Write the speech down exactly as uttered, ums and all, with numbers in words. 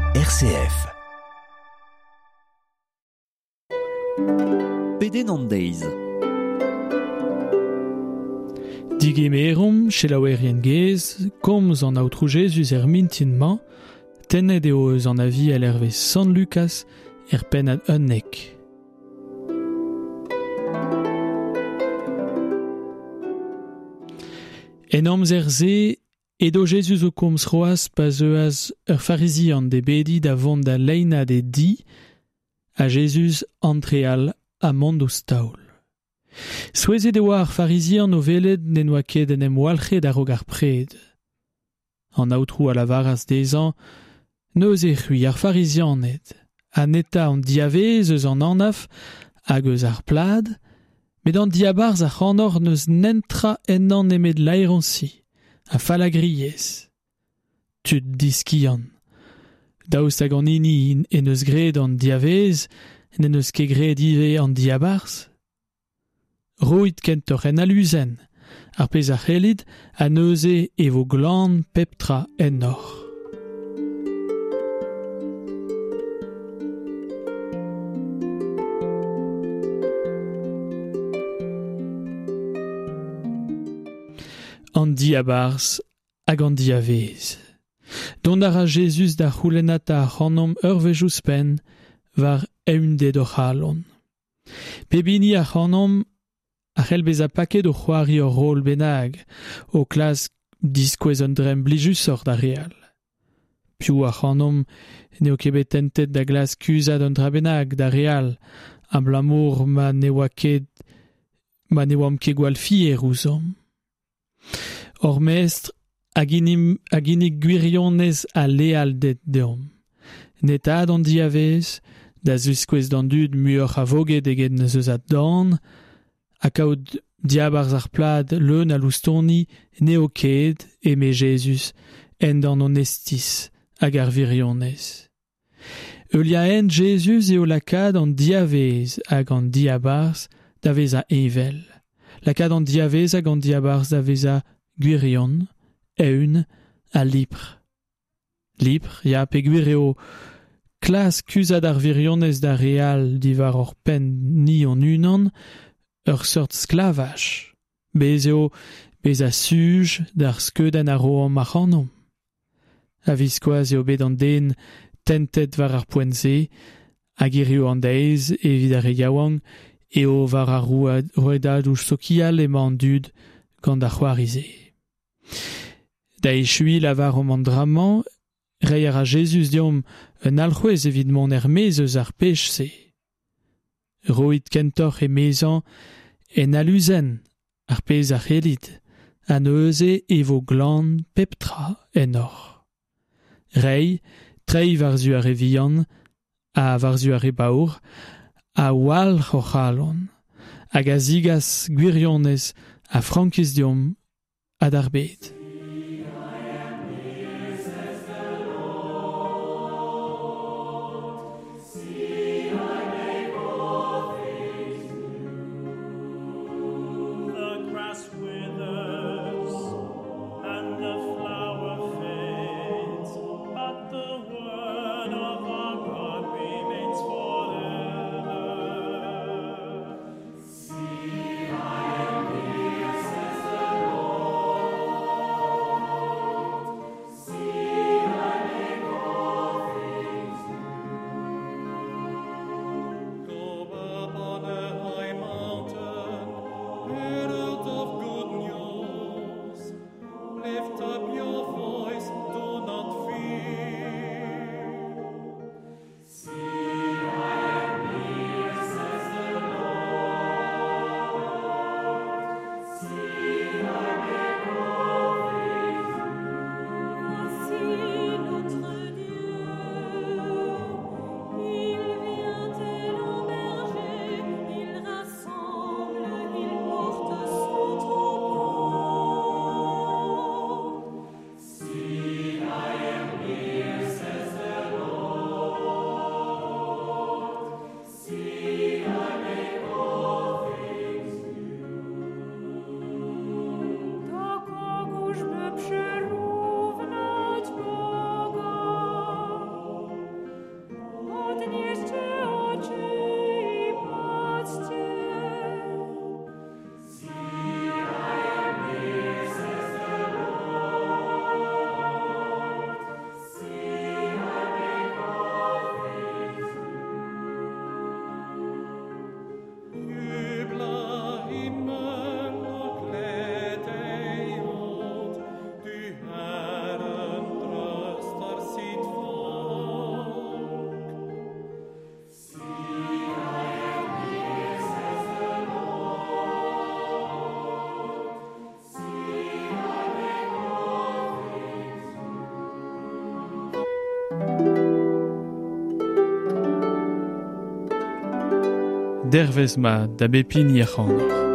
R C F. Peden an deiz. Digemerum, chelaouerien gez, komz an aotrou Jésus er mintinman, tennet eo eus an avi el hervez San Lucas er pennad unnek. En amz er ze, edo Jésus o komz roaz paz eaz ur farizian de bedi da vont da leina de di, a Jésus antreal a mond o staoul. Souezet e oa ar farizian o veled ne noa ket en em walchet a rog ar pred. An aotrou a la varas dezan, neus e c'hui ar farizianet, a neta an diavez eus an anaf hag eus ar plad, met an diabarz a c'hanor neus nentra en an emet lairansi, a falagriez. Tud diskian. Daoust hag an ini en eus gred an diavez, en eus ket gred ive an diabarz. Roit kentor en aluzen, ar pez ar c'helid a neuze e vo glan peptra en or. An diabarz hag an diavez. Dont ara Jésus da c'houlenata ar c'hanom ur vejous pen war eundet o c'halon. Pebini ar c'hanom a c'hell bez a paket o c'hoari ur rol benag, o klas diskouez un drem blijusoc'h da real. Piou ar c'hanom neo kebet tentet da glas kuzad un dra benag da real, am lamour ma ne oa ket, ma ne oam ket gwalfier ouzom. Or mestre hag inim hag inig gwirionez a leal det deom. Netad an diavez, da zuskouez d'an dud muoc'h a voget eget neus eus a dan, ha kaout diabarz ar plad leun a loustoni neo ket eme Jésus en d'an onestis hag ar virionez. Eulia en Jésus eo lakad an diavez hag an diabarz da vez a evel. Lakad an diavez hag an diabarz da vez a gwirion, eun a lipr. Lipr, ya pe gwireo klas kuzad ar virionez da real divar or pen ni an unan, ur sort sklavach, bez eo bez a suj d'ar skeudenn a roam a c'hanom. A viskoaz eo bet an den tentet war ar poenze, hag irio an deiz evit ar e yaouang, eo war ar rouedad ouch sokial ema an dud gant ar c'hoarize. Da e chui lavar o mandraman, reier a Jésus diom un alc'hwez evidemont er mez eus ar pech se. Roit kentor e mezan en aluzen ar pez ar c'helid, a neuze e vo glan peptra en or. Rei, trei varzu ar e vihan, a varzu ar e baour, a walc'h o c'halon, hag a zigas gwirionez a frankiz diom ad ar bet. dervez ma da bepini a c'hanor.